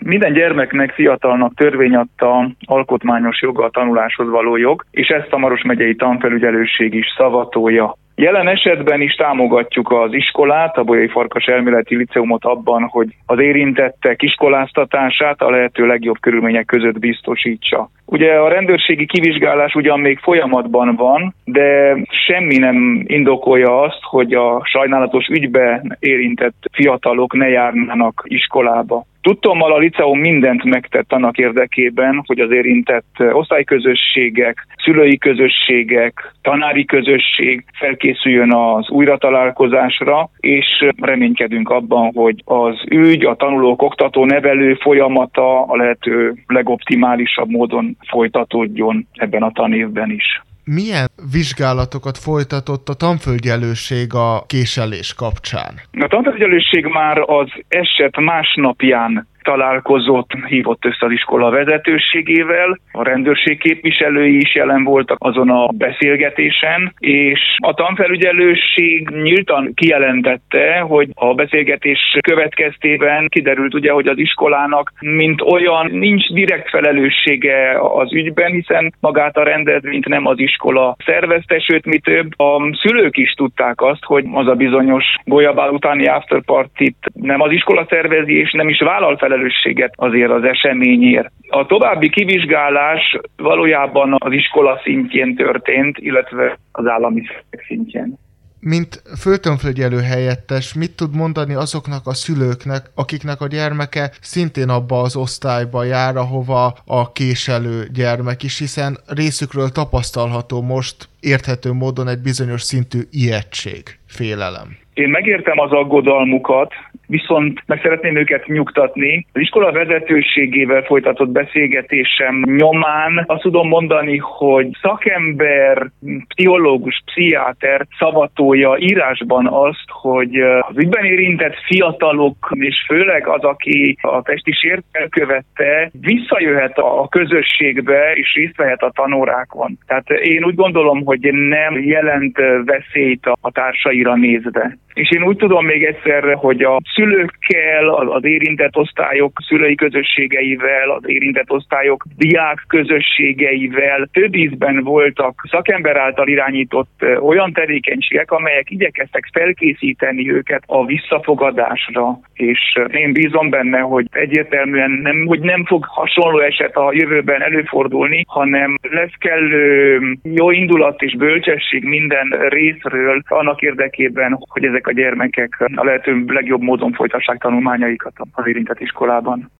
Minden gyermeknek, fiatalnak törvény adta alkotmányos joga a tanuláshoz való jog, és ezt a Maros megyei tanfelügyelőség is szavatolja. Jelen esetben is támogatjuk az iskolát, a Bolyai Farkas Elméleti Liceumot abban, hogy az érintettek iskoláztatását a lehető legjobb körülmények között biztosítsa. Ugye a rendőrségi kivizsgálás ugyan még folyamatban van, de semmi nem indokolja azt, hogy a sajnálatos ügybe érintett fiatalok ne járnának iskolába. Tudtommal a liceum mindent megtett annak érdekében, hogy az érintett osztályközösségek, szülői közösségek, tanári közösség felkészüljön az újratalálkozásra, és reménykedünk abban, hogy az ügy, a tanulók oktató-nevelő folyamata a lehető legoptimálisabb módon folytatódjon ebben a tanévben is. Milyen vizsgálatokat folytatott a tanfelügyelőség a késelés kapcsán? A tanfelügyelőség már az eset másnapján találkozott, hívott össze az iskola vezetőségével, a rendőrség képviselői is jelen voltak azon a beszélgetésen, és a tanfelügyelőség nyíltan kijelentette, hogy a beszélgetés következtében kiderült ugye, hogy az iskolának mint olyan nincs direkt felelőssége az ügyben, hiszen magát a rendezvényt nem az iskola szervezte, sőt mi több, a szülők is tudták azt, hogy az a bizonyos golyabál utáni afterpartit nem az iskola szervezi, és nem is vállal felelősséget azért az eseményért. A további kivizsgálás valójában az iskola szintjén történt, illetve az állami szervek szintjén. Mint főtanfelügyelő helyettes, mit tud mondani azoknak a szülőknek, akiknek a gyermeke szintén abba az osztályba jár, ahova a késelő gyermek is, hiszen részükről tapasztalható most érthető módon egy bizonyos szintű ijegység, félelem. Én megértem az aggodalmukat, viszont meg szeretném őket nyugtatni. Az iskola vezetőségével folytatott beszélgetésem nyomán azt tudom mondani, hogy szakember, pszichológus, pszichiáter szavatolja írásban azt, hogy az ügyben érintett fiatalok, és főleg az, aki a testi sértést elkövette, visszajöhet a közösségbe, és részt vehet a tanórákon. Tehát én úgy gondolom, hogy nem jelent veszélyt a társaira nézve. És én úgy tudom még egyszer, hogy a szülőkkel, az érintett osztályok szülői közösségeivel, az érintett osztályok diák közösségeivel több ízben voltak szakember által irányított olyan tevékenységek, amelyek igyekeztek felkészíteni őket a visszafogadásra. És én bízom benne, hogy egyértelműen nem fog hasonló eset a jövőben előfordulni, hanem lesz kellő jó indulat és bölcsesség minden részről annak érdekében, hogy ezek a gyermekek a lehető legjobb módon folytassák tanulmányaikat az érintett iskolában.